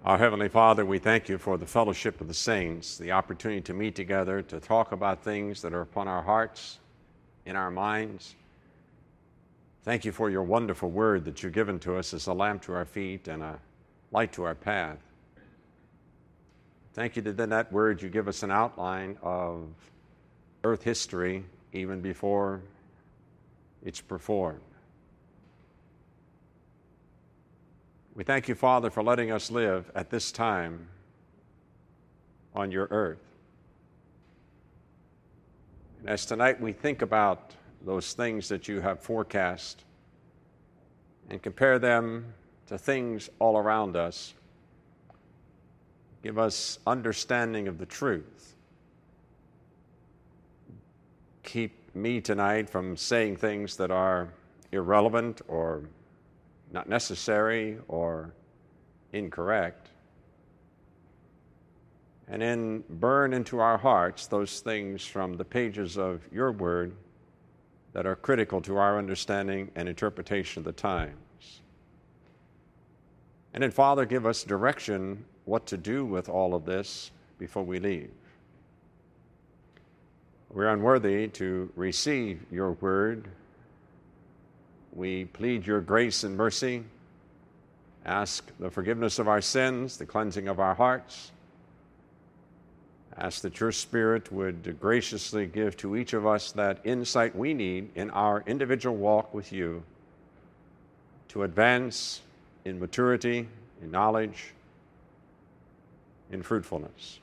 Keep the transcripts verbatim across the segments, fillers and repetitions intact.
Our Heavenly Father, we thank you for the fellowship of the saints, the opportunity to meet together, to talk about things that are upon our hearts, in our minds. Thank you for your wonderful word that you've given to us as a lamp to our feet and a light to our path. Thank you that in that word you give us an outline of earth history even before it's performed. We thank you, Father, for letting us live at this time on your earth. And as tonight we think about those things that you have forecast and compare them to things all around us, give us understanding of the truth. Keep me tonight from saying things that are irrelevant or not necessary or incorrect. And then burn into our hearts those things from the pages of your word that are critical to our understanding and interpretation of the times. And then, Father, give us direction what to do with all of this before we leave. We're unworthy to receive your word. We plead your grace and mercy, ask the forgiveness of our sins, the cleansing of our hearts. Ask that your Spirit would graciously give to each of us that insight we need in our individual walk with you to advance in maturity, in knowledge, in fruitfulness.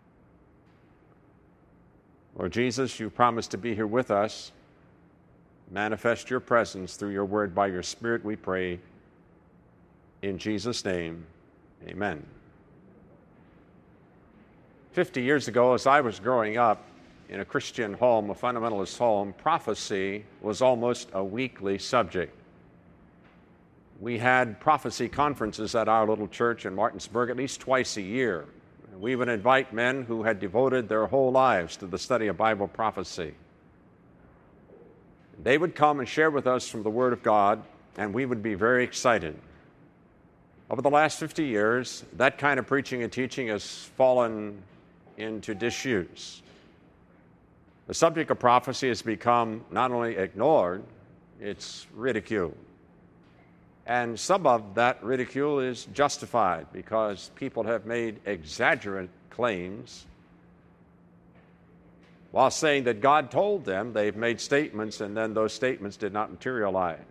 Lord Jesus, you promised to be here with us. Manifest your presence through your word by your Spirit, we pray. In Jesus' name, amen. Fifty years ago, as I was growing up in a Christian home, a fundamentalist home, prophecy was almost a weekly subject. We had prophecy conferences at our little church in Martinsburg at least twice a year. We would invite men who had devoted their whole lives to the study of Bible prophecy. They would come and share with us from the Word of God, and we would be very excited. Over the last fifty years, that kind of preaching and teaching has fallen into disuse. The subject of prophecy has become not only ignored, it's ridiculed. And some of that ridicule is justified because people have made exaggerate claims. While saying that God told them, they've made statements and then those statements did not materialize.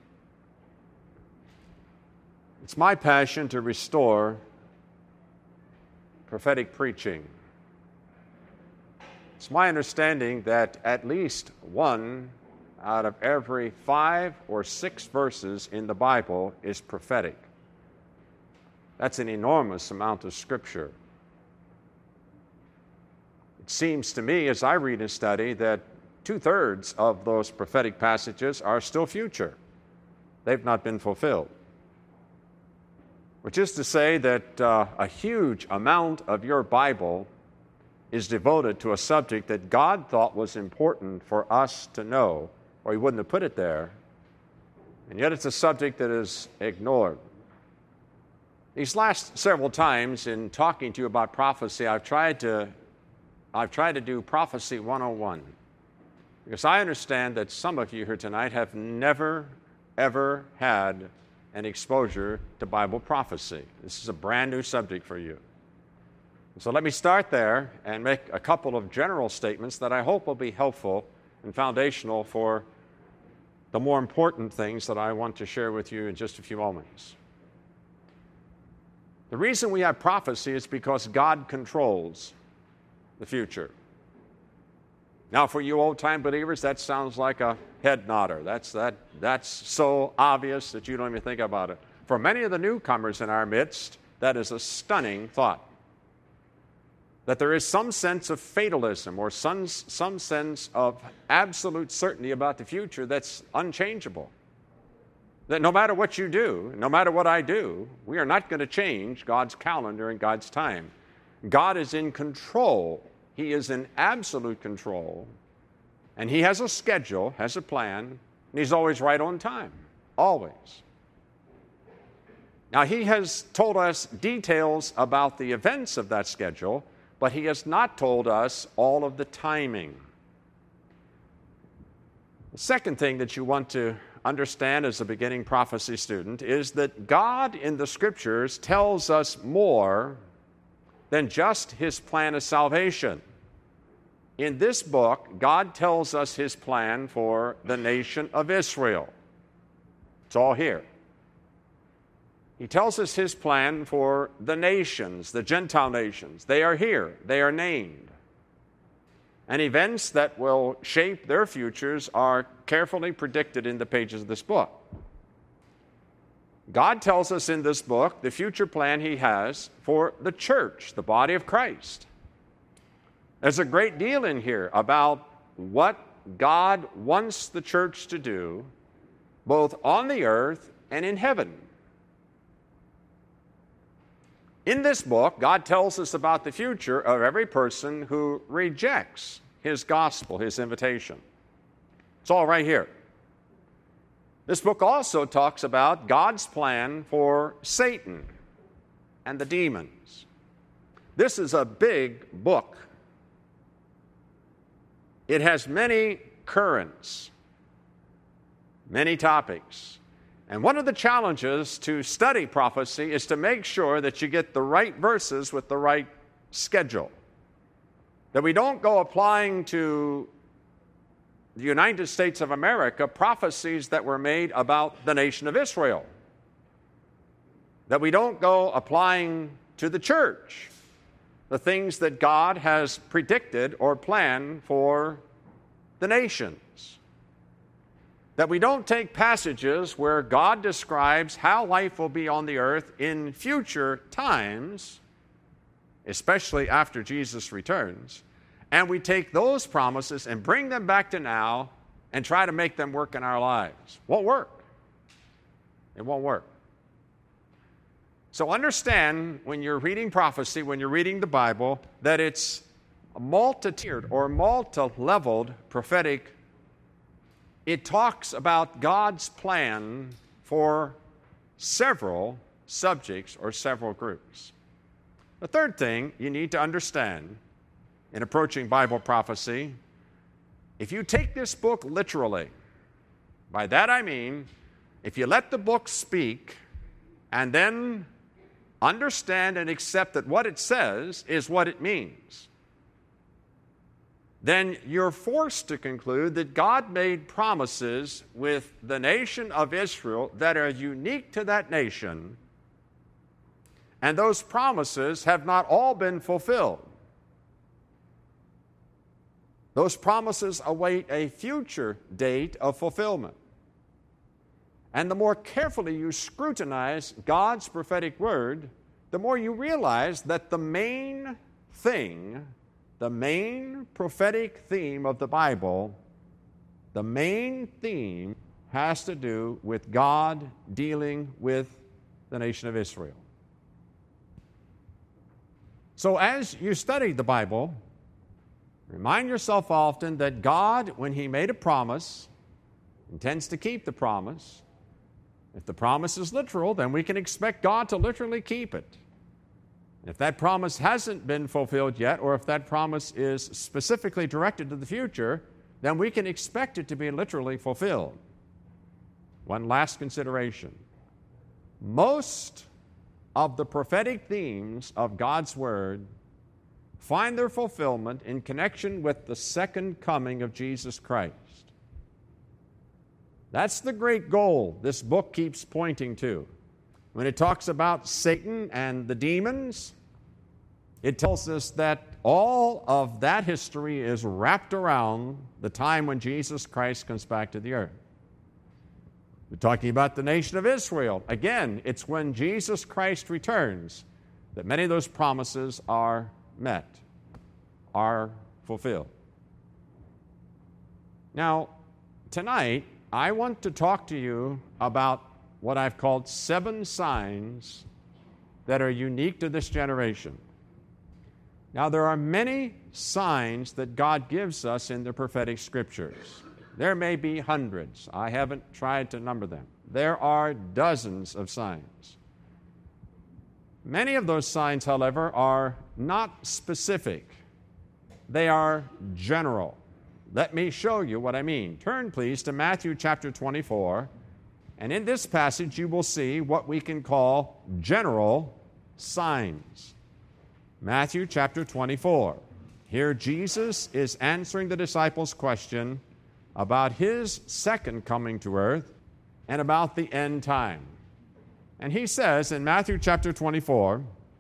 It's my passion to restore prophetic preaching. It's my understanding that at least one out of every five or six verses in the Bible is prophetic. That's an enormous amount of Scripture. It seems to me, as I read and study, that two-thirds of those prophetic passages are still future. They've not been fulfilled. Which is to say that uh, a huge amount of your Bible is devoted to a subject that God thought was important for us to know, or He wouldn't have put it there, and yet it's a subject that is ignored. These last several times in talking to you about prophecy, I've tried to I've tried to do Prophecy one oh one, because I understand that some of you here tonight have never, ever had an exposure to Bible prophecy. This is a brand new subject for you. So let me start there and make a couple of general statements that I hope will be helpful and foundational for the more important things that I want to share with you in just a few moments. The reason we have prophecy is because God controls the future. Now, for you old-time believers, that sounds like a head nodder. That's, that, that's so obvious that you don't even think about it. For many of the newcomers in our midst, that is a stunning thought. That there is some sense of fatalism or some, some sense of absolute certainty about the future that's unchangeable. That no matter what you do, no matter what I do, we are not going to change God's calendar and God's time. God is in control. He is in absolute control. And He has a schedule, has a plan, and He's always right on time. Always. Now, he has told us details about the events of that schedule, but he has not told us all of the timing. The second thing that you want to understand as a beginning prophecy student is that God in the Scriptures tells us more than just his plan of salvation. In this book, God tells us his plan for the nation of Israel. It's all here. He tells us his plan for the nations, the Gentile nations. They are here. They are named. And events that will shape their futures are carefully predicted in the pages of this book. God tells us in this book the future plan he has for the church, the body of Christ. There's a great deal in here about what God wants the church to do, both on the earth and in heaven. In this book, God tells us about the future of every person who rejects his gospel, his invitation. It's all right here. This book also talks about God's plan for Satan and the demons. This is a big book. It has many currents, many topics. And one of the challenges to study prophecy is to make sure that you get the right verses with the right schedule. That we don't go applying to the United States of America prophecies that were made about the nation of Israel. That we don't go applying to the church the things that God has predicted or planned for the nations. That we don't take passages where God describes how life will be on the earth in future times, especially after Jesus returns, and we take those promises and bring them back to now and try to make them work in our lives. Won't work. It won't work. So understand when you're reading prophecy, when you're reading the Bible, that it's a multi-tiered or multi-leveled prophetic. It talks about God's plan for several subjects or several groups. The third thing you need to understand in approaching Bible prophecy, if you take this book literally, by that I mean, if you let the book speak and then understand and accept that what it says is what it means, then you're forced to conclude that God made promises with the nation of Israel that are unique to that nation, and those promises have not all been fulfilled. Those promises await a future date of fulfillment. And the more carefully you scrutinize God's prophetic word, the more you realize that the main thing, the main prophetic theme of the Bible, the main theme has to do with God dealing with the nation of Israel. So as you study the Bible, remind yourself often that God, when He made a promise, intends to keep the promise. If the promise is literal, then we can expect God to literally keep it. If that promise hasn't been fulfilled yet, or if that promise is specifically directed to the future, then we can expect it to be literally fulfilled. One last consideration. Most of the prophetic themes of God's Word find their fulfillment in connection with the second coming of Jesus Christ. That's the great goal this book keeps pointing to. When it talks about Satan and the demons, it tells us that all of that history is wrapped around the time when Jesus Christ comes back to the earth. We're talking about the nation of Israel. Again, it's when Jesus Christ returns that many of those promises are met, are fulfilled. Now, tonight, I want to talk to you about what I've called seven signs that are unique to this generation. Now, there are many signs that God gives us in the prophetic scriptures. There may be hundreds. I haven't tried to number them. There are dozens of signs. Many of those signs, however, are not specific. They are general. Let me show you what I mean. Turn, please, to Matthew chapter twenty-four, and in this passage you will see what we can call general signs. Matthew chapter twenty-four. Here Jesus is answering the disciples' question about his second coming to earth and about the end time. And he says in Matthew chapter twenty-four,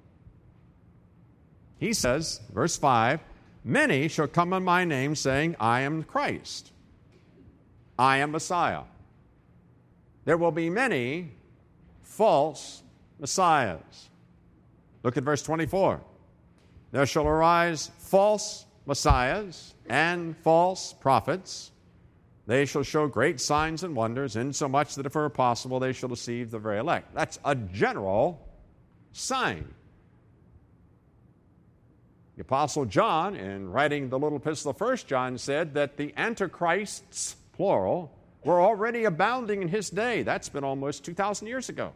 he says, verse five, "Many shall come in my name, saying, I am Christ. I am Messiah." There will be many false messiahs. Look at verse twenty-four. "There shall arise false messiahs and false prophets. They shall show great signs and wonders, insomuch that if it were possible, they shall deceive the very elect." That's a general sign. The Apostle John, in writing the little epistle of First John, said that the antichrists, plural, were already abounding in his day. That's been almost two thousand years ago.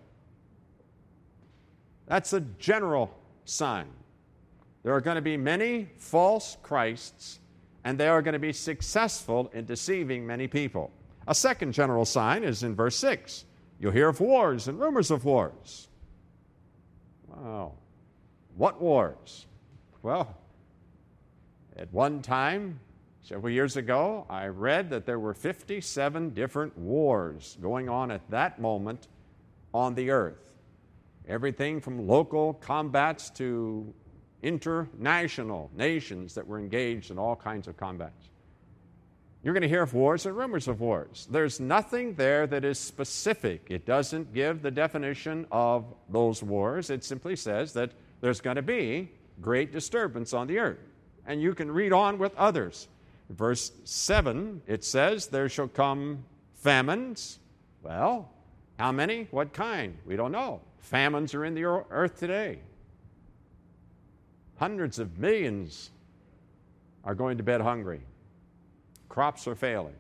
That's a general sign. There are going to be many false Christs, and they are going to be successful in deceiving many people. A second general sign is in verse six. You'll hear of wars and rumors of wars. Wow. What wars? Well, at one time, several years ago, I read that there were fifty-seven different wars going on at that moment on the earth. Everything from local combats to international nations that were engaged in all kinds of combats. You're going to hear of wars and rumors of wars. There's nothing there that is specific. It doesn't give the definition of those wars. It simply says that there's going to be great disturbance on the earth. And you can read on with others. Verse seven, it says, "There shall come famines." Well, how many? What kind? We don't know. Famines are in the earth today. Hundreds of millions are going to bed hungry. Crops are failing.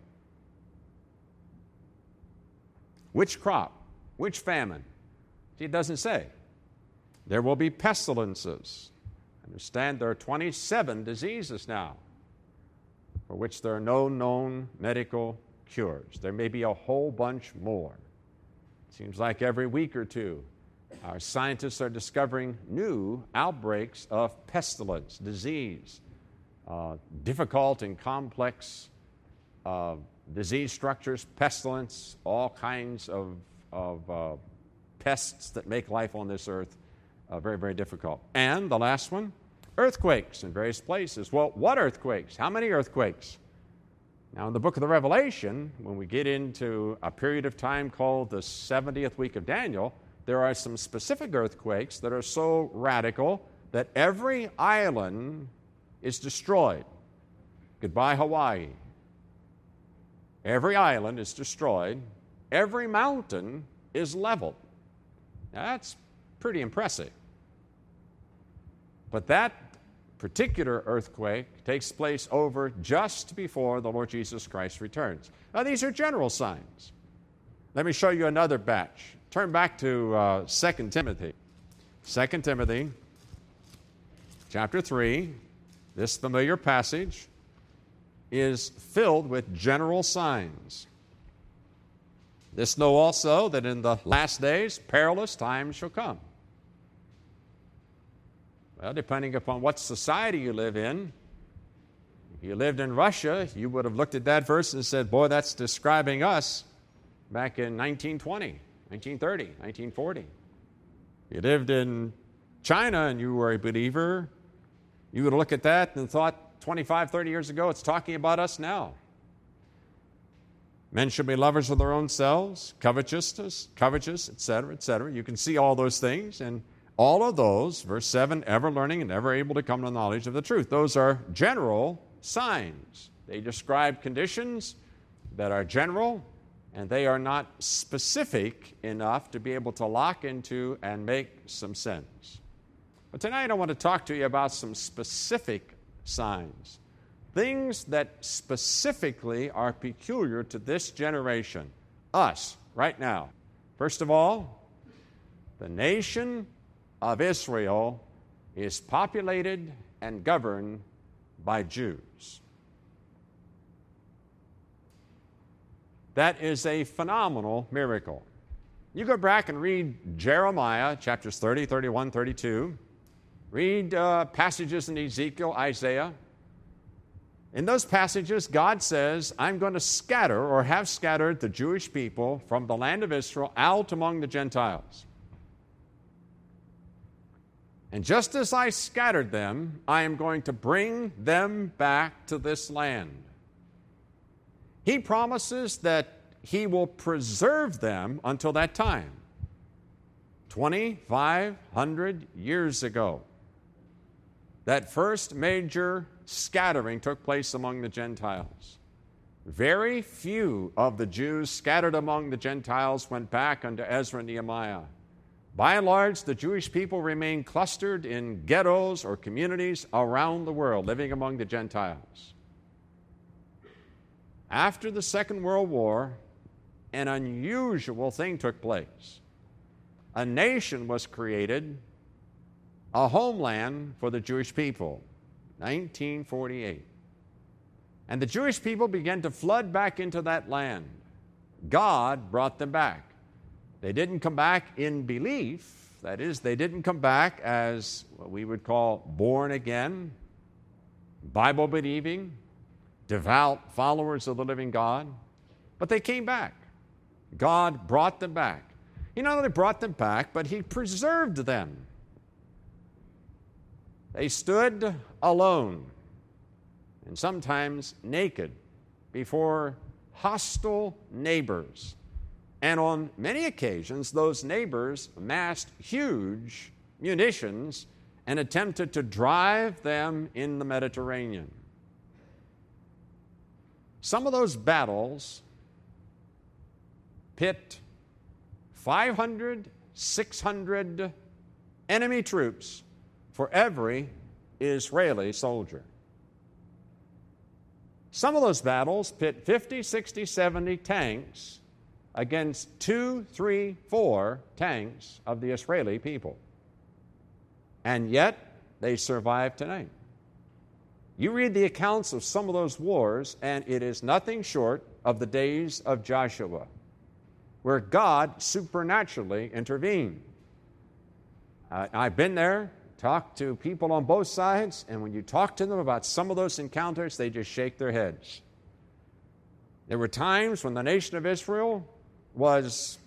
Which crop? Which famine? See, it doesn't say. There will be pestilences. Understand there are twenty-seven diseases now for which there are no known medical cures. There may be a whole bunch more. It seems like every week or two, our scientists are discovering new outbreaks of pestilence, disease, uh, difficult and complex uh, disease structures, pestilence, all kinds of, of uh, pests that make life on this earth uh, very, very difficult. And the last one, earthquakes in various places. Well, what earthquakes? How many earthquakes? Now, in the book of the Revelation, when we get into a period of time called the seventieth week of Daniel, there are some specific earthquakes that are so radical that every island is destroyed. Goodbye, Hawaii. Every island is destroyed. Every mountain is leveled. Now, that's pretty impressive. But that particular earthquake takes place over just before the Lord Jesus Christ returns. Now, these are general signs. Let me show you another batch. Turn back to uh, Second Timothy. Second Timothy, chapter three. This familiar passage is filled with general signs. This know also that in the last days perilous times shall come. Well, depending upon what society you live in, if you lived in Russia, you would have looked at that verse and said, boy, that's describing us back in nineteen twenty, nineteen thirty, nineteen forty. If you lived in China and you were a believer, you would look at that and thought twenty-five, thirty years ago, it's talking about us now. Men should be lovers of their own selves, covetousness, covetous, et cetera, et cetera. You can see all those things, and all of those, verse seven, ever learning and ever able to come to the knowledge of the truth. Those are general signs. They describe conditions that are general, and they are not specific enough to be able to lock into and make some sense. But tonight I want to talk to you about some specific signs, things that specifically are peculiar to this generation, us, right now. First of all, the nation of Israel is populated and governed by Jews. That is a phenomenal miracle. You go back and read Jeremiah, chapters thirty, thirty-one, thirty-two. Read uh, passages in Ezekiel, Isaiah. In those passages, God says, I'm going to scatter or have scattered the Jewish people from the land of Israel out among the Gentiles. And just as I scattered them, I am going to bring them back to this land. He promises that He will preserve them until that time. twenty-five hundred years ago, that first major scattering took place among the Gentiles. Very few of the Jews scattered among the Gentiles went back unto Ezra and Nehemiah. By and large, the Jewish people remained clustered in ghettos or communities around the world, living among the Gentiles. After the Second World War, an unusual thing took place. A nation was created, a homeland for the Jewish people, nineteen forty-eight. And the Jewish people began to flood back into that land. God brought them back. They didn't come back in belief. That is, they didn't come back as what we would call born again, Bible-believing, devout followers of the living God. But they came back. God brought them back. He not only brought them back, but He preserved them. They stood alone and sometimes naked before hostile neighbors. And on many occasions, those neighbors amassed huge munitions and attempted to drive them in the Mediterranean. Some of those battles pit five hundred, six hundred enemy troops for every Israeli soldier. Some of those battles pit fifty, sixty, seventy tanks against two, three, four tanks of the Israeli people. And yet, they survive tonight. You read the accounts of some of those wars, and it is nothing short of the days of Joshua, where God supernaturally intervened. Uh, I've been there, talked to people on both sides, and when you talk to them about some of those encounters, they just shake their heads. There were times when the nation of Israel was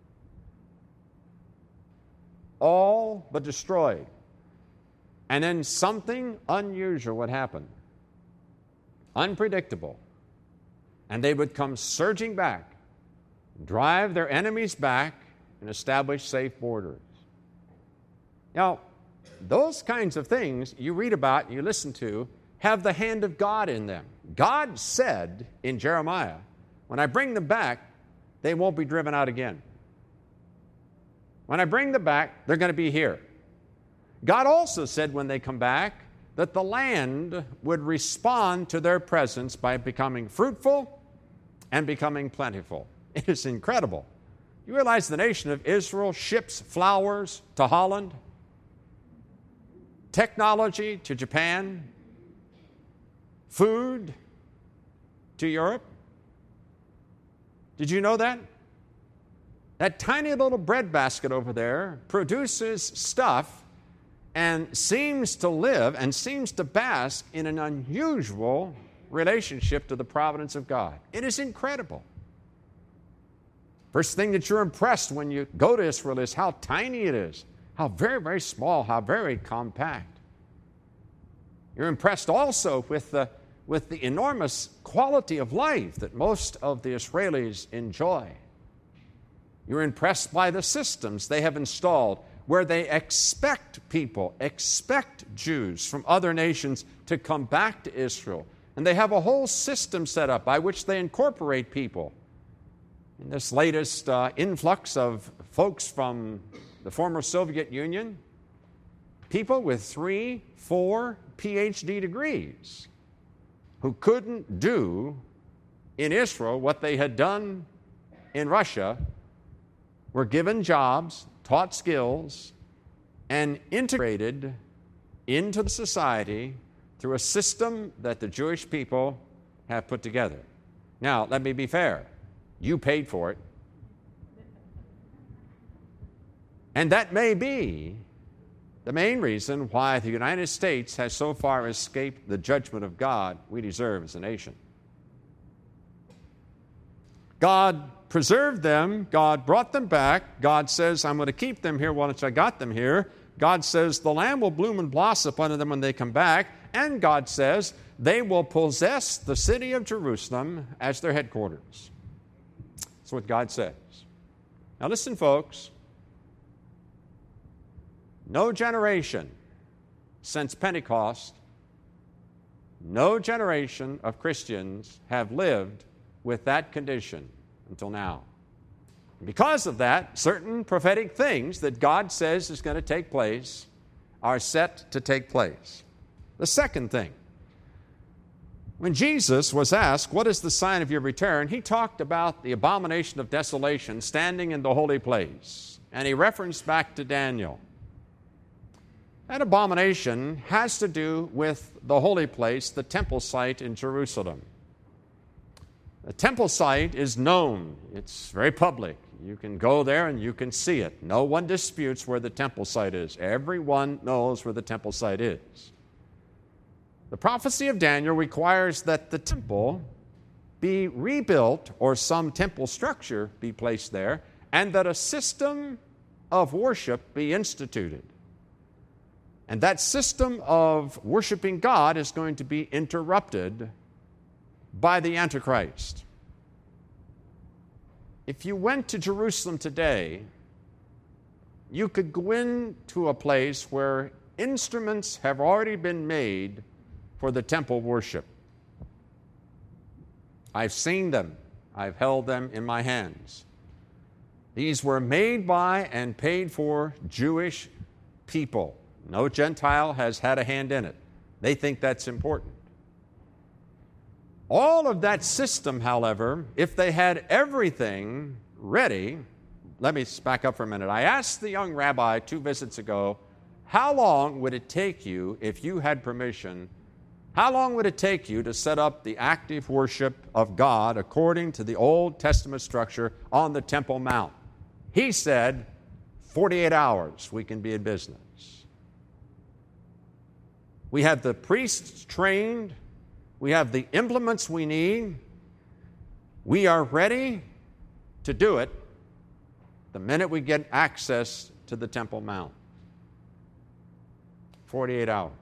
all but destroyed. And then something unusual would happen, unpredictable. And they would come surging back, drive their enemies back, and establish safe borders. Now, those kinds of things you read about, you listen to, have the hand of God in them. God said in Jeremiah, when I bring them back, they won't be driven out again. When I bring them back, they're going to be here. God also said when they come back that the land would respond to their presence by becoming fruitful and becoming plentiful. It is incredible. You realize the nation of Israel ships flowers to Holland, technology to Japan, food to Europe? Did you know that? That tiny little breadbasket over there produces stuff and seems to live and seems to bask in an unusual relationship to the providence of God. It is incredible. First thing that you're impressed when you go to Israel is how tiny it is, how very, very small, how very compact. You're impressed also with the, with the enormous quality of life that most of the Israelis enjoy. You're impressed by the systems they have installed where they expect people, expect Jews from other nations to come back to Israel. And they have a whole system set up by which they incorporate people. In this latest uh, influx of folks from the former Soviet Union, people with three, four P H D degrees who couldn't do in Israel what they had done in Russia were given jobs, taught skills, and integrated into the society through a system that the Jewish people have put together. Now, let me be fair. You paid for it. And that may be the main reason why the United States has so far escaped the judgment of God we deserve as a nation. God preserved them. God brought them back. God says, I'm going to keep them here once I got them here. God says, the land will bloom and blossom under them when they come back. And God says, they will possess the city of Jerusalem as their headquarters. That's what God says. Now listen, folks. No generation since Pentecost, no generation of Christians have lived with that condition until now. Because of that, certain prophetic things that God says is going to take place are set to take place. The second thing, when Jesus was asked, what is the sign of your return? He talked about the abomination of desolation standing in the holy place. And he referenced back to Daniel. That abomination has to do with the holy place, the temple site in Jerusalem. The temple site is known. It's very public. You can go there and you can see it. No one disputes where the temple site is. Everyone knows where the temple site is. The prophecy of Daniel requires that the temple be rebuilt or some temple structure be placed there and that a system of worship be instituted. And that system of worshiping God is going to be interrupted by the Antichrist. If you went to Jerusalem today, you could go into a place where instruments have already been made for the temple worship. I've seen them. I've held them in my hands. These were made by and paid for Jewish people. No Gentile has had a hand in it. They think that's important. All of that system, however, if they had everything ready, let me back up for a minute. I asked the young rabbi two visits ago, how long would it take you, if you had permission, how long would it take you to set up the active worship of God according to the Old Testament structure on the Temple Mount? He said, forty-eight hours, we can be in business. We have the priests trained. We have the implements we need. We are ready to do it the minute we get access to the Temple Mount. forty-eight hours.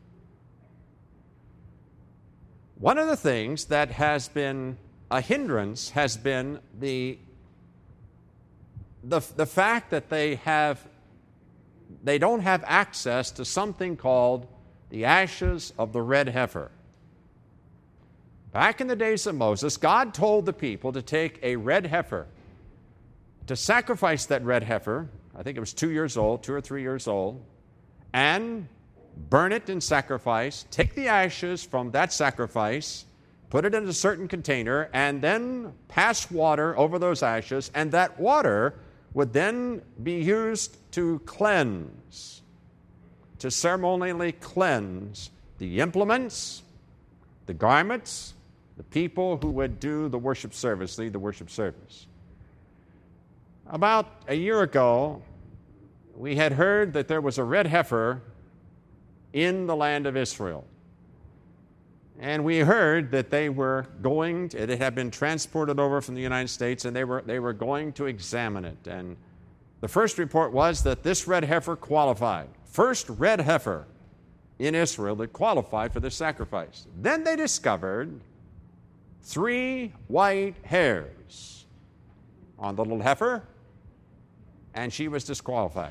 One of the things that has been a hindrance has been the, the, the fact that they have they don't have access to something called the ashes of the red heifer. Back in the days of Moses, God told the people to take a red heifer, to sacrifice that red heifer, I think it was two years old, two or three years old, and burn it in sacrifice, take the ashes from that sacrifice, put it in a certain container, and then pass water over those ashes, and that water would then be used to cleanse, to ceremonially cleanse the implements, the garments, the people who would do the worship service, lead the worship service. About a year ago, we had heard that there was a red heifer in the land of Israel. And we heard that they were going, to, it had been transported over from the United States, and they were, they were going to examine it. And the first report was that this red heifer qualified. First red heifer in Israel that qualified for the sacrifice. Then they discovered three white hairs on the little heifer, and she was disqualified.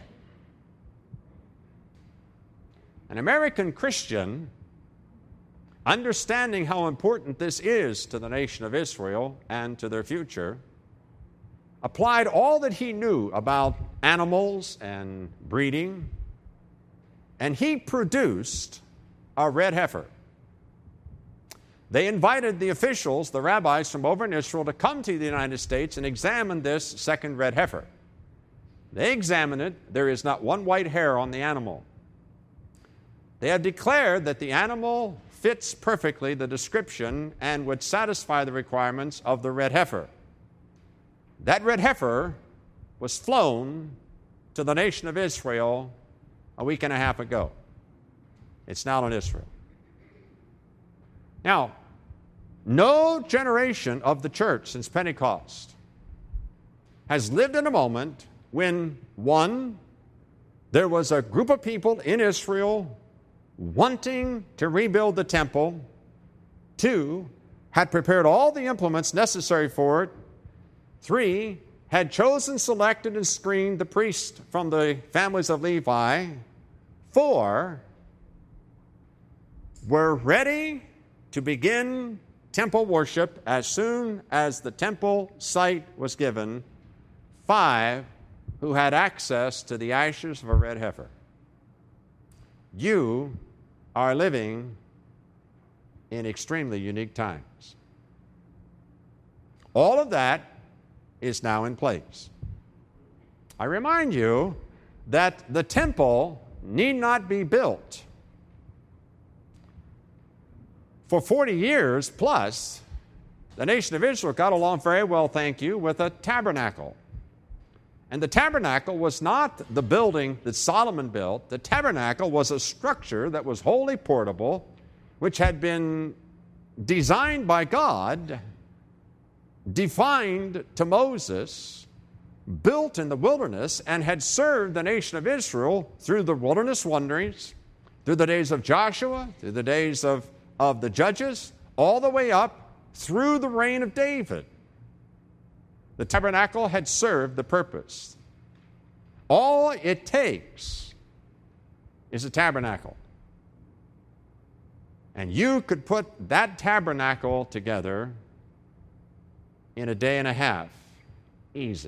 An American Christian, understanding how important this is to the nation of Israel and to their future, applied all that he knew about animals and breeding, and he produced a red heifer. They invited the officials, the rabbis from over in Israel, to come to the United States and examine this second red heifer. They examined it. There is not one white hair on the animal. They have declared that the animal fits perfectly the description and would satisfy the requirements of the red heifer. That red heifer was flown to the nation of Israel a week and a half ago. It's now in Israel. Now, no generation of the church since Pentecost has lived in a moment when, one, there was a group of people in Israel wanting to rebuild the temple, two, had prepared all the implements necessary for it, three, had chosen, selected, and screened the priests from the families of Levi, four, were ready to begin temple worship as soon as the temple site was given, five, who had access to the ashes of a red heifer. You are living in extremely unique times. All of that is now in place. I remind you that the temple need not be built. For forty years plus, the nation of Israel got along very well, thank you, with a tabernacle. And the tabernacle was not the building that Solomon built. The tabernacle was a structure that was wholly portable, which had been designed by God, defined to Moses, built in the wilderness, and had served the nation of Israel through the wilderness wanderings, through the days of Joshua, through the days of, of the judges, all the way up through the reign of David. The tabernacle had served the purpose. All it takes is a tabernacle. And you could put that tabernacle together in a day and a half. Easy.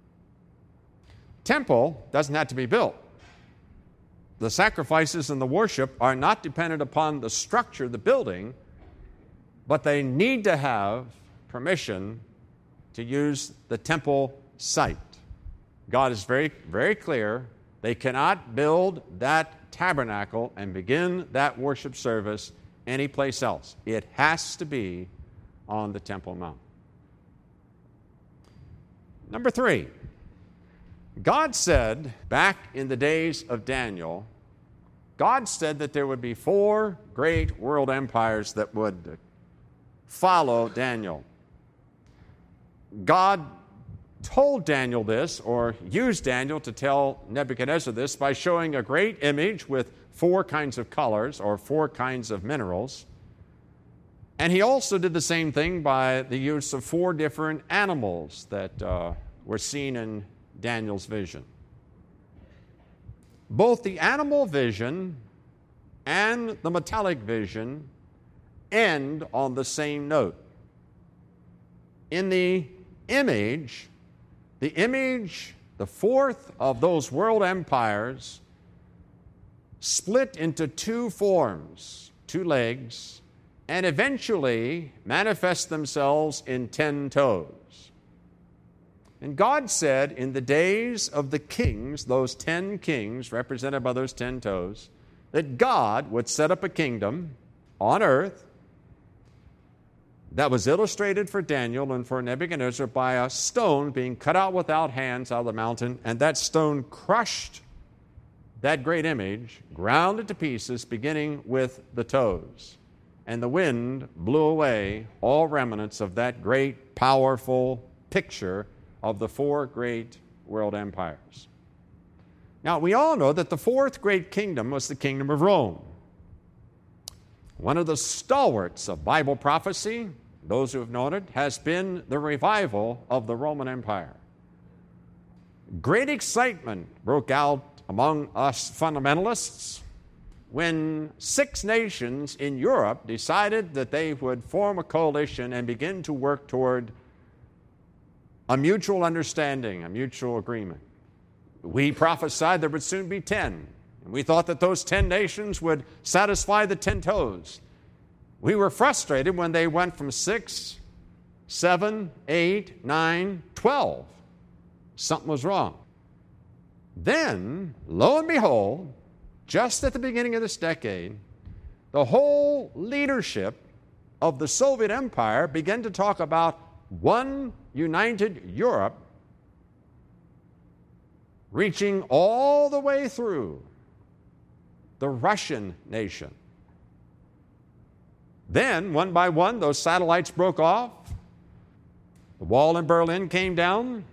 Temple doesn't have to be built. The sacrifices and the worship are not dependent upon the structure of the building, but they need to have permission to use the temple site. God is very, very clear. They cannot build that tabernacle and begin that worship service anyplace else. It has to be on the Temple Mount. Number three, God said back in the days of Daniel, God said that there would be four great world empires that would follow Daniel. God told Daniel this, or used Daniel to tell Nebuchadnezzar this, by showing a great image with four kinds of colors or four kinds of minerals. And he also did the same thing by the use of four different animals that uh, were seen in Daniel's vision. Both the animal vision and the metallic vision end on the same note. In the image, the image, the fourth of those world empires, split into two forms, two legs, and eventually manifest themselves in ten toes. And God said, in the days of the kings, those ten kings represented by those ten toes, that God would set up a kingdom on earth that was illustrated for Daniel and for Nebuchadnezzar by a stone being cut out without hands out of the mountain, and that stone crushed that great image, ground it to pieces, beginning with the toes. And the wind blew away all remnants of that great, powerful picture of the four great world empires. Now, we all know that the fourth great kingdom was the kingdom of Rome. One of the stalwarts of Bible prophecy, those who have known it, has been the revival of the Roman Empire. Great excitement broke out among us fundamentalists when six nations in Europe decided that they would form a coalition and begin to work toward a mutual understanding, a mutual agreement. We prophesied there would soon be ten, and we thought that those ten nations would satisfy the ten toes. We were frustrated when they went from six, seven, eight, nine, twelve. Something was wrong. Then, lo and behold, just at the beginning of this decade, the whole leadership of the Soviet Empire began to talk about one united Europe reaching all the way through the Russian nation. Then, one by one, those satellites broke off. The wall in Berlin came down.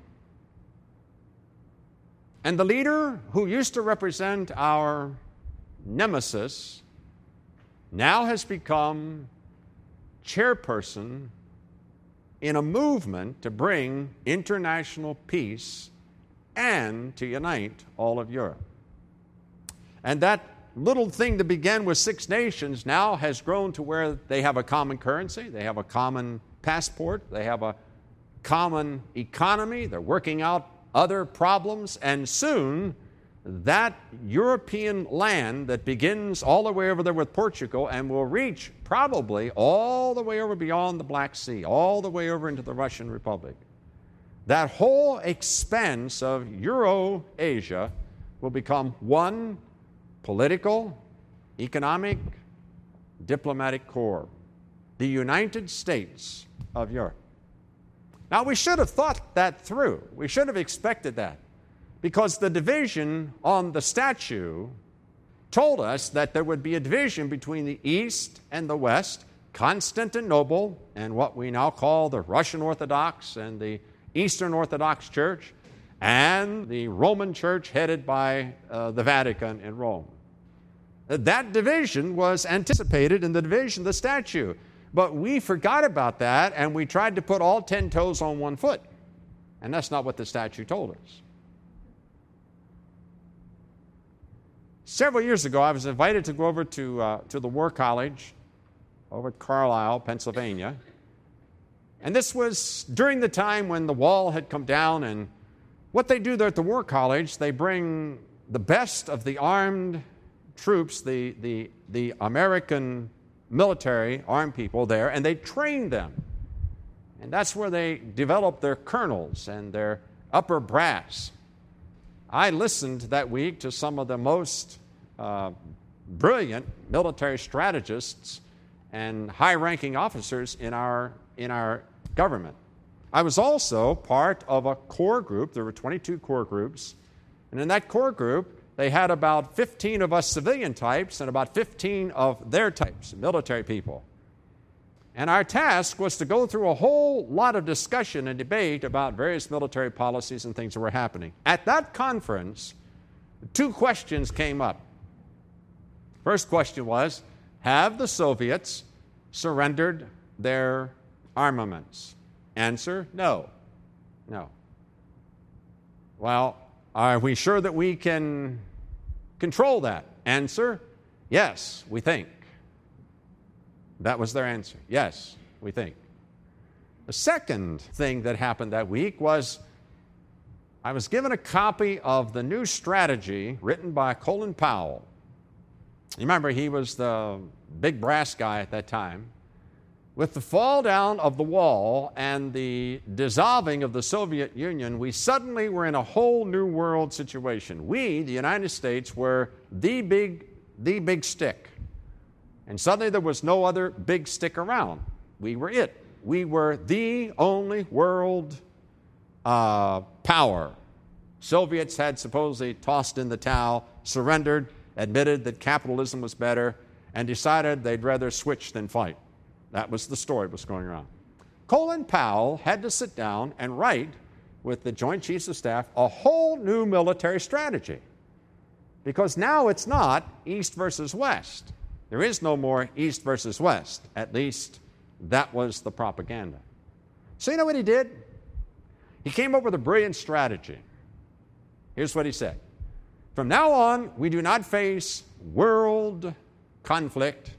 And the leader who used to represent our nemesis now has become chairperson in a movement to bring international peace and to unite all of Europe. And that little thing that began with six nations now has grown to where they have a common currency, they have a common passport, they have a common economy, they're working out other problems, and soon that European land that begins all the way over there with Portugal and will reach probably all the way over beyond the Black Sea, all the way over into the Russian Republic. That whole expanse of Euro-Asia will become one political, economic, diplomatic core, the United States of Europe. Now, we should have thought that through. We should have expected that, because the division on the statue told us that there would be a division between the East and the West, Constantinople and what we now call the Russian Orthodox and the Eastern Orthodox Church, and the Roman Church headed by uh, the Vatican in Rome. That division was anticipated in the division of the statue, but we forgot about that and we tried to put all ten toes on one foot, and that's not what the statue told us. Several years ago, I was invited to go over to, uh, to the War College over at Carlisle, Pennsylvania, and this was during the time when the wall had come down. And what they do there at the War College, they bring the best of the armed troops, the, the, the American military armed people there, and they train them. And that's where they develop their colonels and their upper brass. I listened that week to some of the most uh, brilliant military strategists and high-ranking officers in our, in our government. I was also part of a core group. There were twenty-two core groups. And in that core group, they had about fifteen of us civilian types and about fifteen of their types, military people. And our task was to go through a whole lot of discussion and debate about various military policies and things that were happening. At that conference, two questions came up. First question was, have the Soviets surrendered their armaments? Answer, no. No. Well, are we sure that we can control that? Answer, yes, we think. That was their answer. Yes, we think. The second thing that happened that week was I was given a copy of the new strategy written by Colin Powell. You remember, he was the big brass guy at that time. With the fall down of the wall and the dissolving of the Soviet Union, we suddenly were in a whole new world situation. We, the United States, were the big, the big stick. And suddenly there was no other big stick around. We were it. We were the only world uh, power. Soviets had supposedly tossed in the towel, surrendered, admitted that capitalism was better, and decided they'd rather switch than fight. That was the story that was going around. Colin Powell had to sit down and write with the Joint Chiefs of Staff a whole new military strategy. Because now it's not East versus West. There is no more East versus West. At least that was the propaganda. So you know what he did? He came up with a brilliant strategy. Here's what he said. From now on, we do not face world conflict.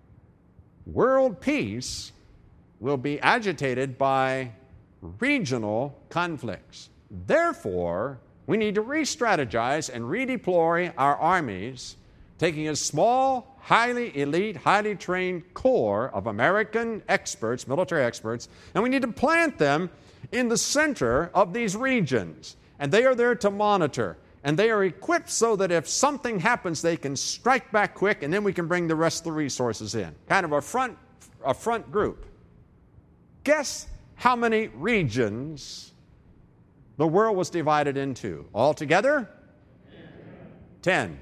World peace will be agitated by regional conflicts. Therefore, we need to re-strategize and redeploy our armies, taking a small, highly elite, highly trained core of American experts, military experts, and we need to plant them in the center of these regions. And they are there to monitor, And they are equipped so that if something happens, they can strike back quick, and then we can bring the rest of the resources in. Kind of a front, a front group. Guess how many regions the world was divided into? Altogether? Ten.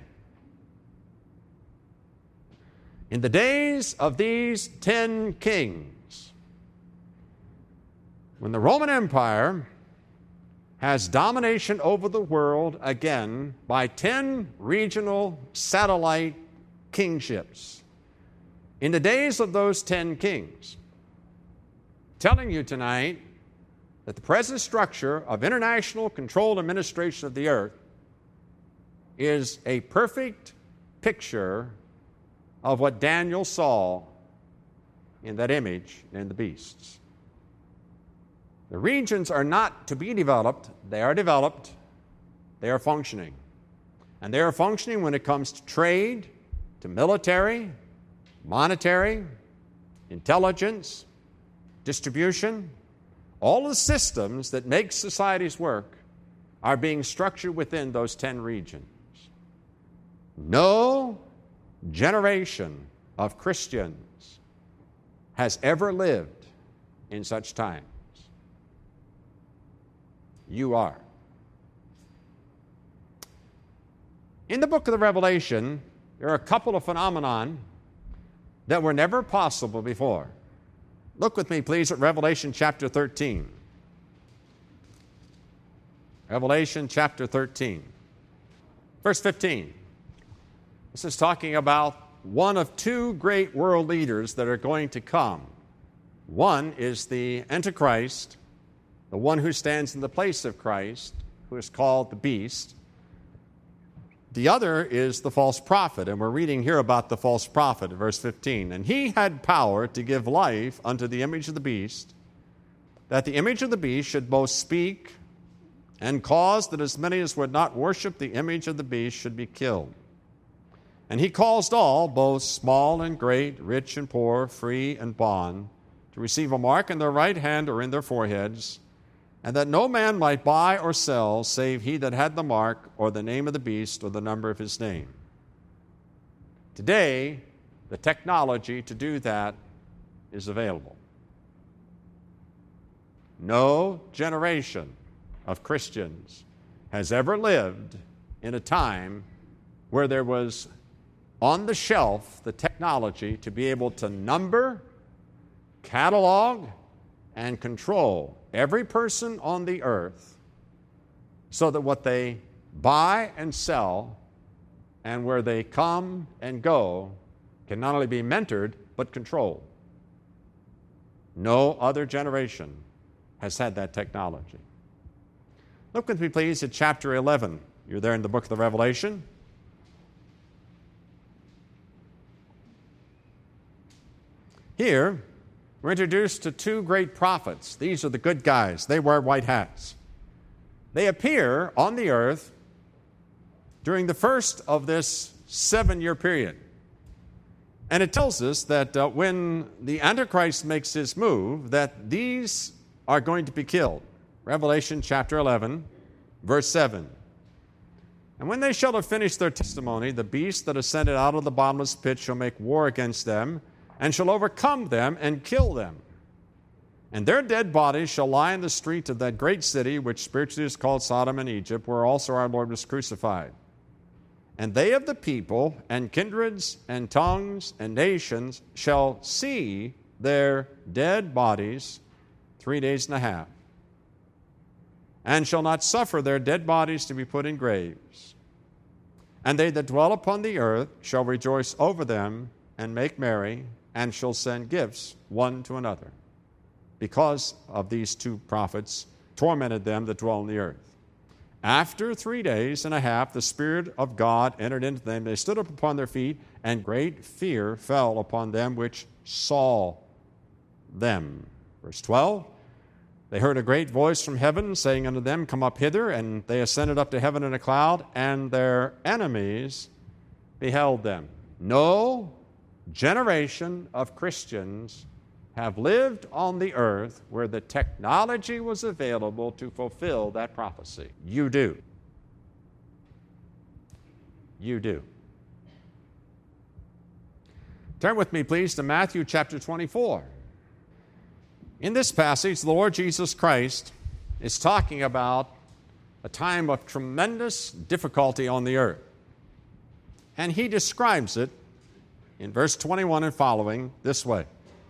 In the days of these ten kings, when the Roman Empire has domination over the world again by ten regional satellite kingships. In the days of those ten kings, telling you tonight that the present structure of international controlled administration of the earth is a perfect picture of what Daniel saw in that image in the beasts. The regions are not to be developed, they are developed, they are functioning. And they are functioning when it comes to trade, to military, monetary, intelligence, distribution. All the systems that make societies work are being structured within those ten regions. No generation of Christians has ever lived in such times. You are. In the book of the Revelation, there are a couple of phenomena that were never possible before. Look with me, please, at Revelation chapter thirteen. Revelation chapter thirteen. Verse fifteen. This is talking about one of two great world leaders that are going to come. One is the Antichrist, the one who stands in the place of Christ, who is called the beast. The other is the false prophet, and we're reading here about the false prophet in verse fifteen. And he had power to give life unto the image of the beast, that the image of the beast should both speak and cause that as many as would not worship the image of the beast should be killed. And he caused all, both small and great, rich and poor, free and bond, to receive a mark in their right hand or in their foreheads, and that no man might buy or sell save he that had the mark or the name of the beast or the number of his name. Today, the technology to do that is available. No generation of Christians has ever lived in a time where there was on the shelf the technology to be able to number, catalog, and control every person on the earth so that what they buy and sell and where they come and go can not only be mentored but controlled. No other generation has had that technology. Look with me, please, at chapter eleven. You're there in the book of the Revelation. Here, we're introduced to two great prophets. These are the good guys. They wear white hats. They appear on the earth during the first of this seven-year period. And it tells us that uh, when the Antichrist makes his move, that these are going to be killed. Revelation chapter eleven, verse seven. And when they shall have finished their testimony, the beast that ascended out of the bottomless pit shall make war against them, and shall overcome them and kill them. And their dead bodies shall lie in the street of that great city, which spiritually is called Sodom and Egypt, where also our Lord was crucified. And they of the people, and kindreds, and tongues, and nations shall see their dead bodies three days and a half, and shall not suffer their dead bodies to be put in graves. And they that dwell upon the earth shall rejoice over them, and make merry, and shall send gifts one to another, because of these two prophets tormented them that dwell on the earth. After three days and a half, the Spirit of God entered into them. They stood up upon their feet, and great fear fell upon them which saw them. Verse twelve, they heard a great voice from heaven, saying unto them, Come up hither. And they ascended up to heaven in a cloud, and their enemies beheld them. No generation of Christians have lived on the earth where the technology was available to fulfill that prophecy. You do. you do. Turn with me, please, to Matthew chapter twenty-four. In this passage, the Lord Jesus Christ is talking about a time of tremendous difficulty on the earth. And he describes it in verse twenty-one and following this way.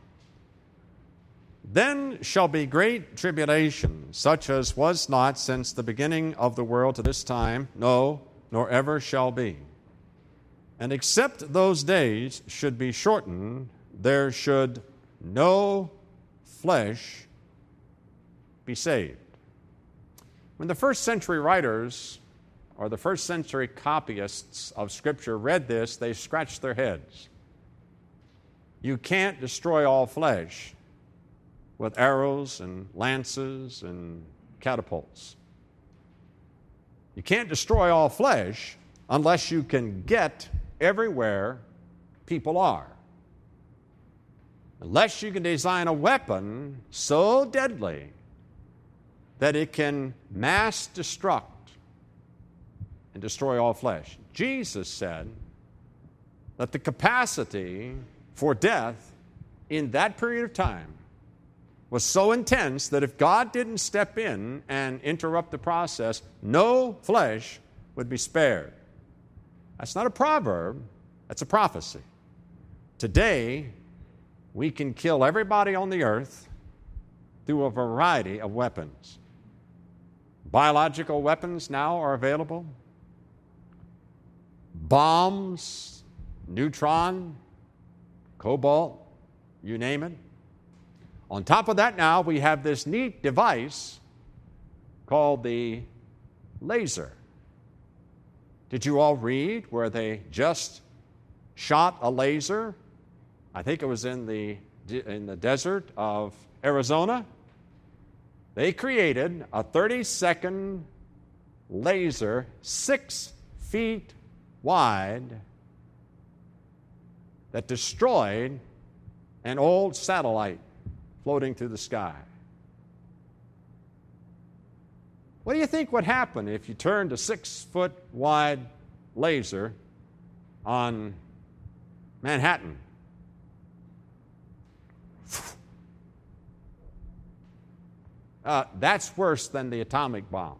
Then shall be great tribulation, such as was not since the beginning of the world to this time, no, nor ever shall be. And except those days should be shortened, there should no flesh be saved. When the first century writers or the first century copyists of Scripture read this, they scratched their heads. You can't destroy all flesh with arrows and lances and catapults. You can't destroy all flesh unless you can get everywhere people are. Unless you can design a weapon so deadly that it can mass destruct and destroy all flesh. Jesus said that the capacity for death in that period of time was so intense that if God didn't step in and interrupt the process, no flesh would be spared. That's not a proverb, that's a prophecy. Today, we can kill everybody on the earth through a variety of weapons. Biological weapons now are available. Bombs, neutron, cobalt, you name it. On top of that now, we have this neat device called the laser. Did you all read where they just shot a laser? I think it was in the, in the desert of Arizona. They created a thirty-second laser, six feet wide, that destroyed an old satellite floating through the sky. What do you think would happen if you turned a six-foot wide laser on Manhattan? Uh, that's worse than the atomic bomb.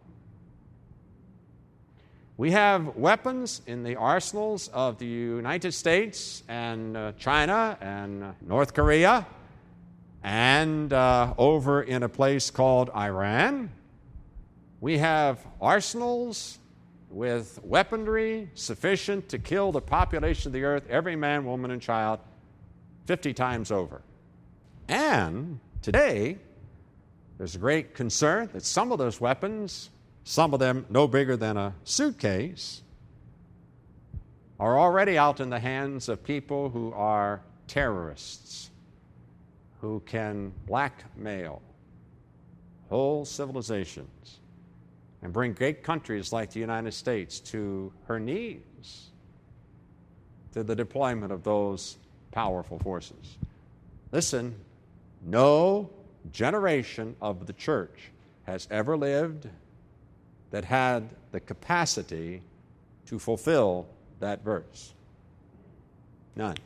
We have weapons in the arsenals of the United States and uh, China and uh, North Korea and uh, over in a place called Iran. We have arsenals with weaponry sufficient to kill the population of the earth, every man, woman, and child, fifty times over. And today, there's a great concern that some of those weapons, some of them no bigger than a suitcase, are already out in the hands of people who are terrorists, who can blackmail whole civilizations and bring great countries like the United States to her knees through the deployment of those powerful forces. Listen, no generation of the church has ever lived that had the capacity to fulfill that verse. None.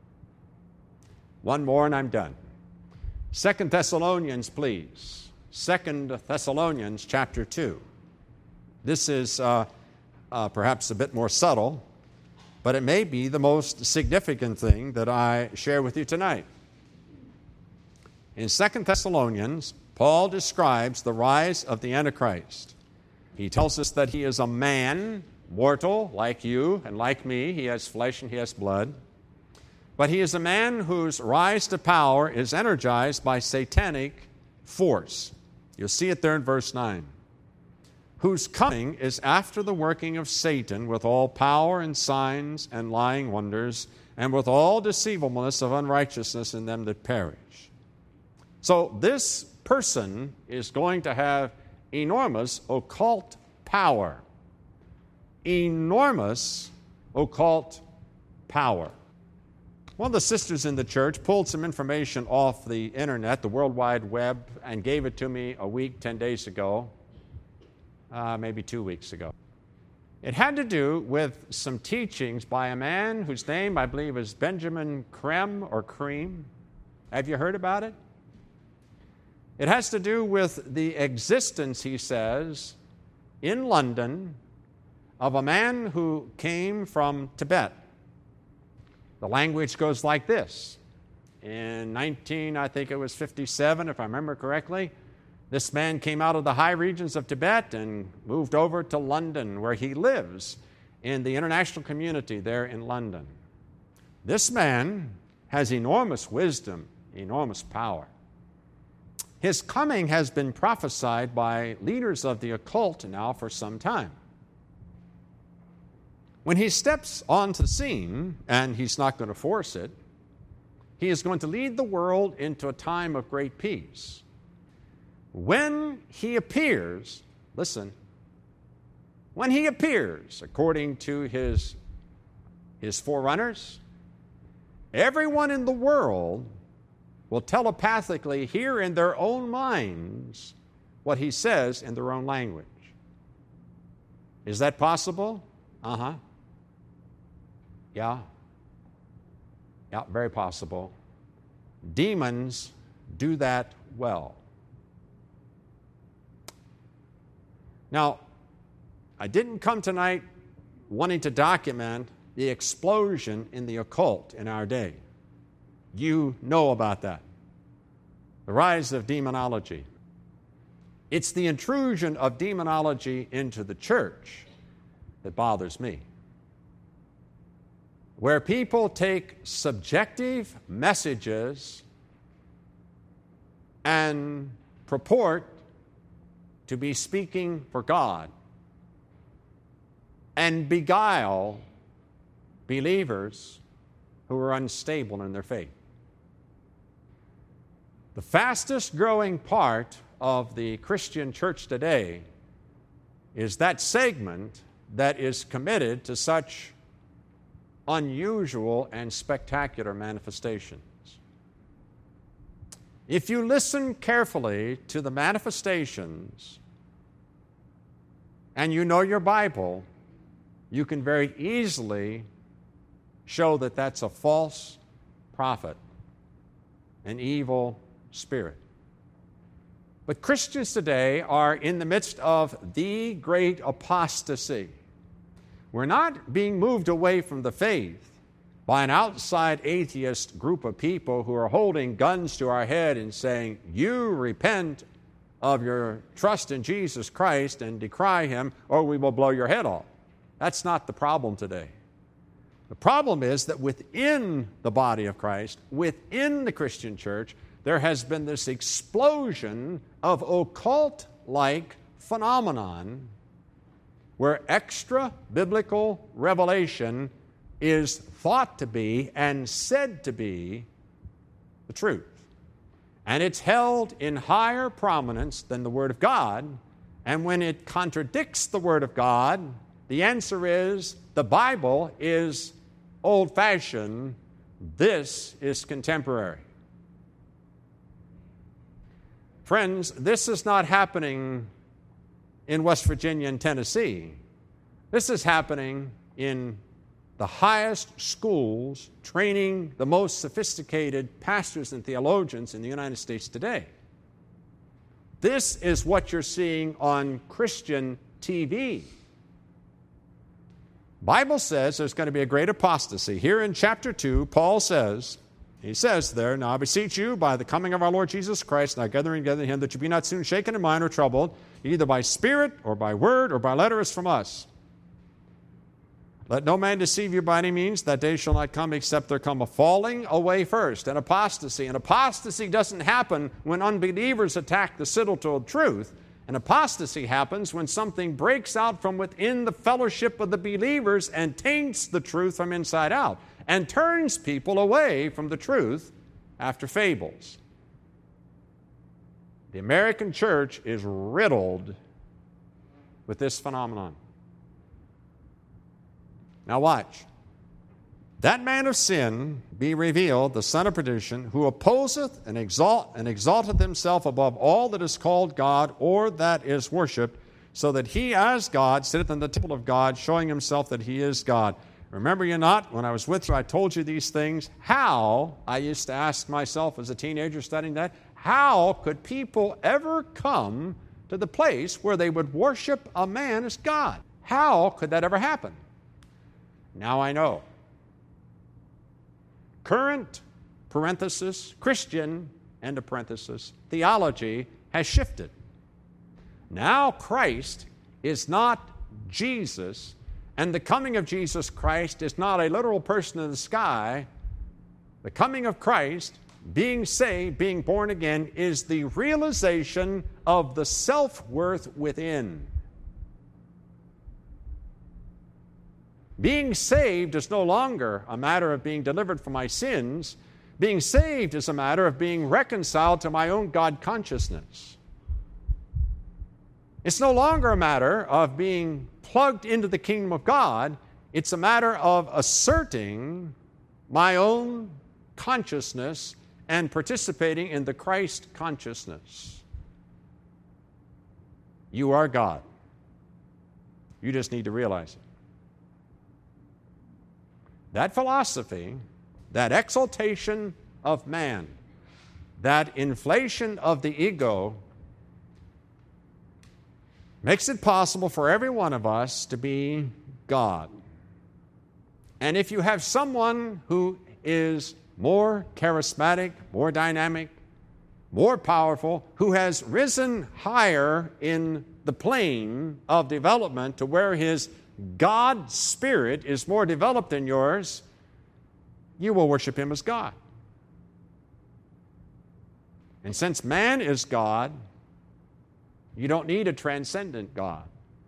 One more and I'm done. Second Thessalonians, please. Second Thessalonians chapter two. This is uh, uh, perhaps a bit more subtle, but it may be the most significant thing that I share with you tonight. In Second Thessalonians, Paul describes the rise of the Antichrist. He tells us that he is a man, mortal, like you and like me. He has flesh and he has blood. But he is a man whose rise to power is energized by satanic force. You'll see it there in verse nine. Whose coming is after the working of Satan with all power and signs and lying wonders, and with all deceivableness of unrighteousness in them that perish. So this person is going to have enormous occult power. Enormous occult power. One of the sisters in the church pulled some information off the internet, the World Wide Web, and gave it to me a week, ten days ago, uh, maybe two weeks ago. It had to do with some teachings by a man whose name I believe is Benjamin Creme or Cream. Have you heard about it? It has to do with the existence, he says, in London of a man who came from Tibet. The language goes like this. In nineteen, I think it was fifty-seven, if I remember correctly, this man came out of the high regions of Tibet and moved over to London, where he lives in the international community there in London. This man has enormous wisdom, enormous power. His coming has been prophesied by leaders of the occult now for some time. When he steps onto the scene, and he's not going to force it, he is going to lead the world into a time of great peace. When he appears, listen, when he appears, according to his, his forerunners, everyone in the world will telepathically hear in their own minds what he says in their own language. Is that possible? Uh-huh. Yeah. Yeah, very possible. Demons do that well. Now, I didn't come tonight wanting to document the explosion in the occult in our day. You know about that. The rise of demonology. It's the intrusion of demonology into the church that bothers me. Where people take subjective messages and purport to be speaking for God and beguile believers who are unstable in their faith. The fastest growing part of the Christian church today is that segment that is committed to such unusual and spectacular manifestations. If you listen carefully to the manifestations and you know your Bible, you can very easily show that that's a false prophet, an evil spirit. But Christians today are in the midst of the great apostasy. We're not being moved away from the faith by an outside atheist group of people who are holding guns to our head and saying, you repent of your trust in Jesus Christ and decry Him, or we will blow your head off. That's not the problem today. The problem is that within the body of Christ, within the Christian church, there has been this explosion of occult-like phenomenon where extra-biblical revelation is thought to be and said to be the truth. And it's held in higher prominence than the Word of God. And when it contradicts the Word of God, the answer is the Bible is old-fashioned. This is contemporary. Friends, this is not happening in West Virginia and Tennessee. This is happening in the highest schools training the most sophisticated pastors and theologians in the United States today. This is what you're seeing on Christian T V. Bible says there's going to be a great apostasy. Here in chapter two, Paul says, he says there, now I beseech you by the coming of our Lord Jesus Christ, now gathering together him, that you be not soon shaken in mind or troubled, either by spirit or by word or by letter as from us. Let no man deceive you by any means. That day shall not come except there come a falling away first, an apostasy. And apostasy doesn't happen when unbelievers attack the citadel truth. An apostasy happens when something breaks out from within the fellowship of the believers and taints the truth from inside out and turns people away from the truth after fables. The American church is riddled with this phenomenon. Now watch. That man of sin be revealed, the son of perdition, who opposeth and, exalt, and exalteth himself above all that is called God or that is worshipped, so that he as God sitteth in the temple of God, showing himself that he is God. Remember you not, when I was with you, I told you these things. How, I used to ask myself as a teenager studying that, how could people ever come to the place where they would worship a man as God? How could that ever happen? Now I know. Current, parenthesis, Christian, end of parenthesis, theology has shifted. Now Christ is not Jesus, and the coming of Jesus Christ is not a literal person in the sky. The coming of Christ, being saved, being born again, is the realization of the self-worth within. Being saved is no longer a matter of being delivered from my sins. Being saved is a matter of being reconciled to my own God consciousness. It's no longer a matter of being plugged into the kingdom of God. It's a matter of asserting my own consciousness and participating in the Christ consciousness. You are God. You just need to realize it. That philosophy, that exaltation of man, that inflation of the ego, makes it possible for every one of us to be God. And if you have someone who is more charismatic, more dynamic, more powerful, who has risen higher in the plane of development to where his God spirit is more developed than yours, you will worship him as God. And since man is God, you don't need a transcendent God.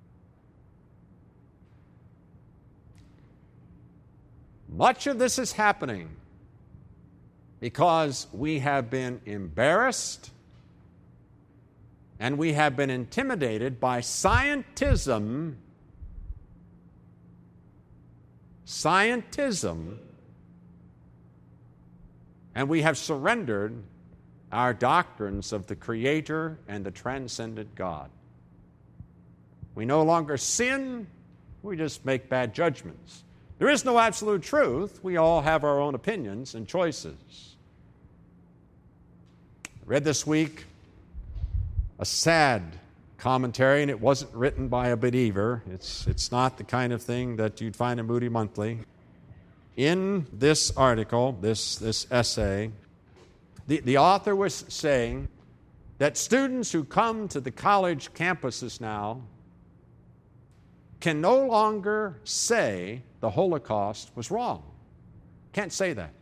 Much of this is happening because we have been embarrassed and we have been intimidated by scientism. Scientism, and we have surrendered our doctrines of the Creator and the transcendent God. We no longer sin, we just make bad judgments. There is no absolute truth. We all have our own opinions and choices. I read this week a sad commentary, and it wasn't written by a believer. It's, it's not the kind of thing that you'd find in Moody Monthly. In this article, this, this essay, the, the author was saying that students who come to the college campuses now can no longer say the Holocaust was wrong. Can't say that.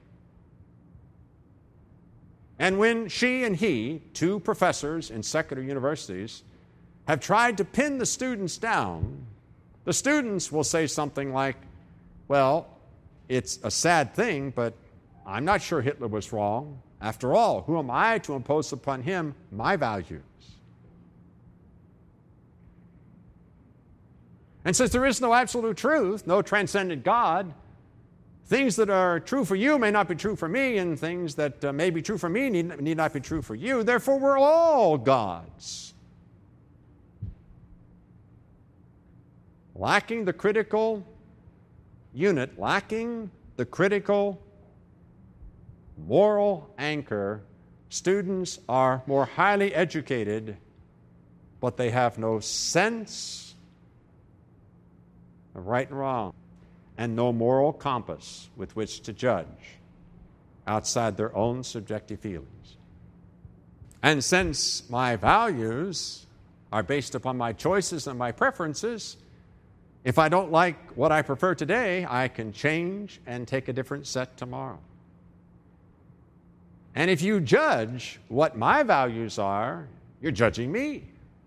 And when she and he, two professors in secular universities, have tried to pin the students down, the students will say something like, well, it's a sad thing, but I'm not sure Hitler was wrong. After all, who am I to impose upon him my values? And since there is no absolute truth, no transcendent God, things that are true for you may not be true for me, and things that uh, may be true for me need, need not be true for you. Therefore, we're all gods. Lacking the critical unit, lacking the critical moral anchor, students are more highly educated, but they have no sense of right and wrong, and no moral compass with which to judge outside their own subjective feelings. And since my values are based upon my choices and my preferences, if I don't like what I prefer today, I can change and take a different set tomorrow. And if you judge what my values are, you're judging me.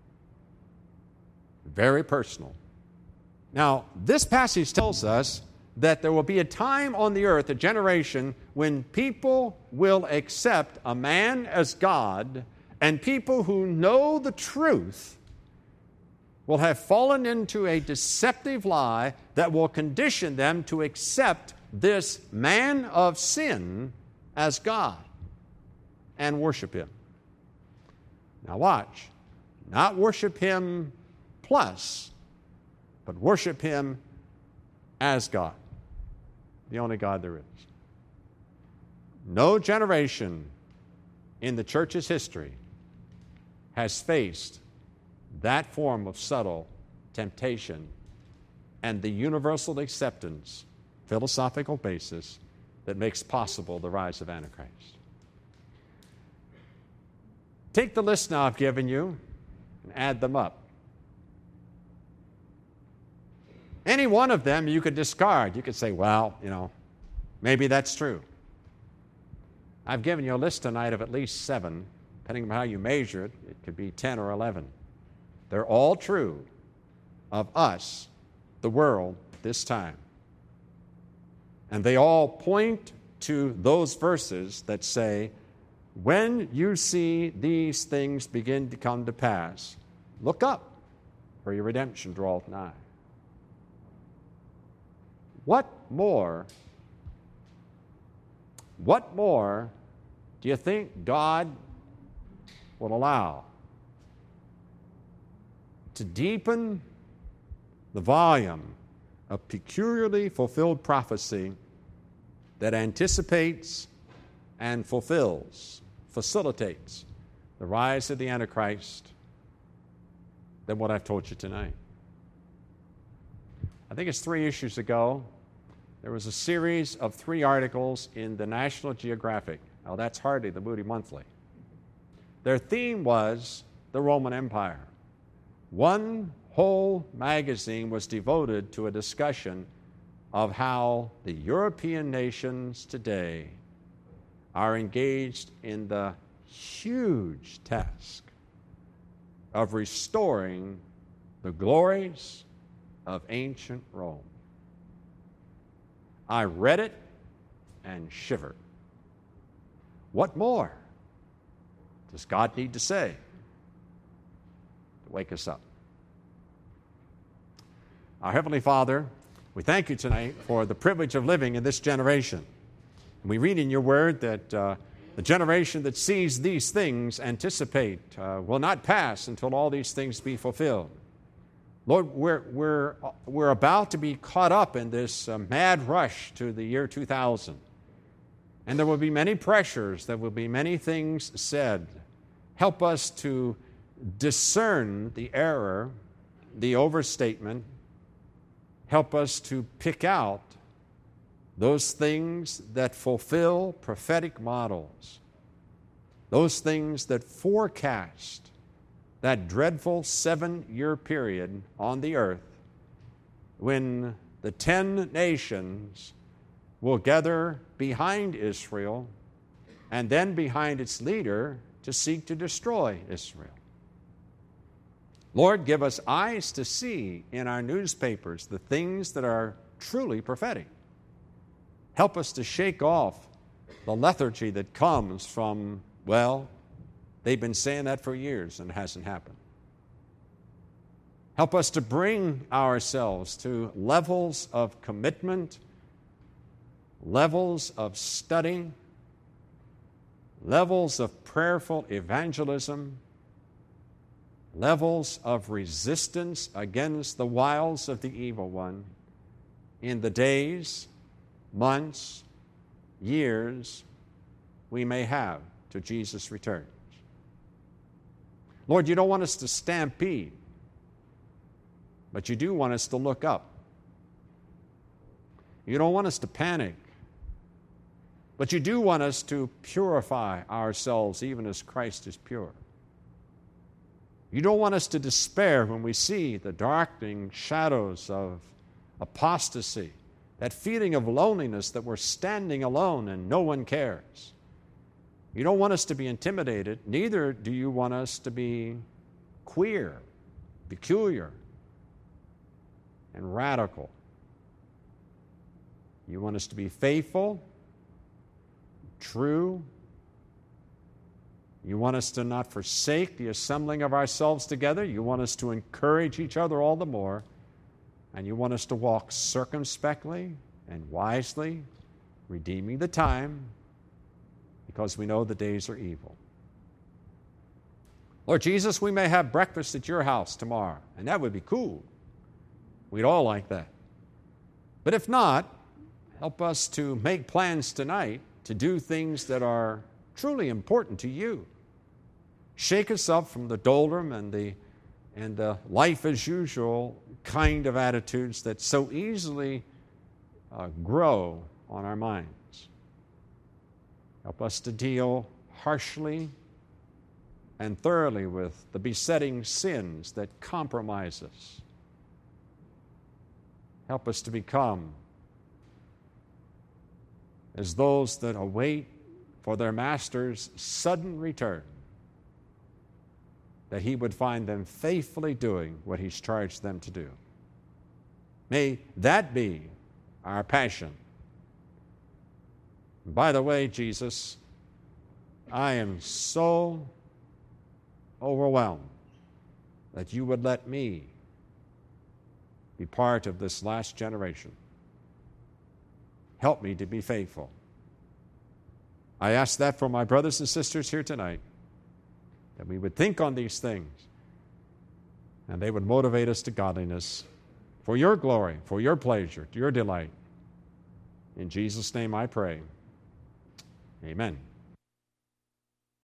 Very personal. Now, this passage tells us that there will be a time on the earth, a generation, when people will accept a man as God, and people who know the truth will have fallen into a deceptive lie that will condition them to accept this man of sin as God and worship him. Now watch. Not worship him plus, but worship him as God, the only God there is. No generation in the church's history has faced that form of subtle temptation and the universal acceptance, philosophical basis that makes possible the rise of Antichrist. Take the list now I've given you and add them up. Any one of them you could discard. You could say, well, you know, maybe that's true. I've given you a list tonight of at least seven. Depending on how you measure it, it could be ten or eleven. They're all true of us, the world, this time. And they all point to those verses that say, when you see these things begin to come to pass, look up, for your redemption draweth nigh. What more, what more do you think God will allow to deepen the volume of peculiarly fulfilled prophecy that anticipates and fulfills, facilitates the rise of the Antichrist than what I've told you tonight? I think it's three issues ago, there was a series of three articles in the National Geographic. Now, that's hardly the Moody Monthly. Their theme was the Roman Empire. One whole magazine was devoted to a discussion of how the European nations today are engaged in the huge task of restoring the glories of ancient Rome. I read it and shivered. What more does God need to say to wake us up? Our Heavenly Father, we thank you tonight for the privilege of living in this generation. And we read in your word that uh, the generation that sees these things anticipate uh, will not pass until all these things be fulfilled. Lord, we're, we're, we're about to be caught up in this uh, mad rush to the year two thousand. And there will be many pressures, there will be many things said. Help us to discern the error, the overstatement. Help us to pick out those things that fulfill prophetic models, those things that forecast that dreadful seven-year period on the earth when the ten nations will gather behind Israel and then behind its leader to seek to destroy Israel. Lord, give us eyes to see in our newspapers the things that are truly prophetic. Help us to shake off the lethargy that comes from, well, they've been saying that for years and it hasn't happened. Help us to bring ourselves to levels of commitment, levels of study, levels of prayerful evangelism, levels of resistance against the wiles of the evil one in the days, months, years we may have to Jesus' return. Lord, you don't want us to stampede, but you do want us to look up. You don't want us to panic, but you do want us to purify ourselves even as Christ is pure. You don't want us to despair when we see the darkening shadows of apostasy, that feeling of loneliness that we're standing alone and no one cares. You don't want us to be intimidated, neither do you want us to be queer, peculiar, and radical. You want us to be faithful, true. You want us to not forsake the assembling of ourselves together. You want us to encourage each other all the more. And you want us to walk circumspectly and wisely, redeeming the time, because we know the days are evil. Lord Jesus, we may have breakfast at your house tomorrow, and that would be cool. We'd all like that. But if not, help us to make plans tonight to do things that are truly important to you. Shake us up from the doldrum and the, and the life as usual kind of attitudes that so easily uh, grow on our minds. Help us to deal harshly and thoroughly with the besetting sins that compromise us. Help us to become as those that await for their master's sudden return, that he would find them faithfully doing what he's charged them to do. May that be our passion. And by the way, Jesus, I am so overwhelmed that you would let me be part of this last generation. Help me to be faithful. I ask that for my brothers and sisters here tonight, that we would think on these things and they would motivate us to godliness for your glory, for your pleasure, to your delight. In Jesus' name I pray. Amen.